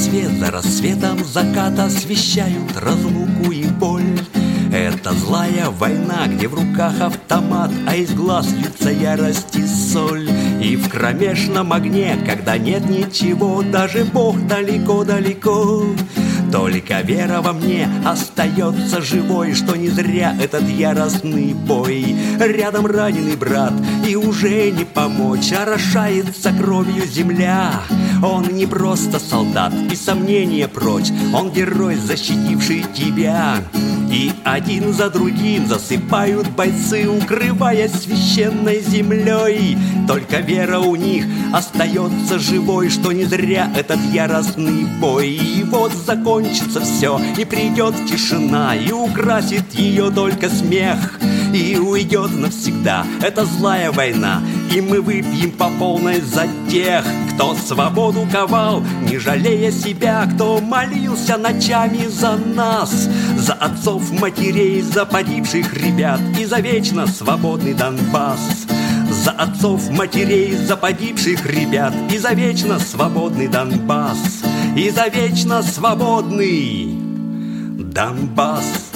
рассвет за рассветом закат освещают разлуку и боль. Это злая война, где в руках автомат, а из глаз льются ярость и соль. И в кромешном огне, когда нет ничего, даже Бог далеко-далеко, только вера во мне остается живой, что не зря этот яростный бой. Рядом раненый брат, и уже не помочь, орошается кровью земля. Он не просто солдат, и сомнения прочь, он герой, защитивший тебя. И один за другим засыпают бойцы, укрываясь священной землей. Только вера у них остается живой, что не зря этот яростный бой. И вот закончится все, и придет тишина, и украсит ее только смех. И уйдет навсегда эта злая война, и мы выпьем по полной за тех, кто свободу ковал, не жалея себя, кто молился ночами за нас, за отцов, матерей, за погибших ребят и за вечно свободный Донбасс. За отцов, матерей, за погибших ребят и за вечно свободный Донбасс. И за вечно свободный Донбасс.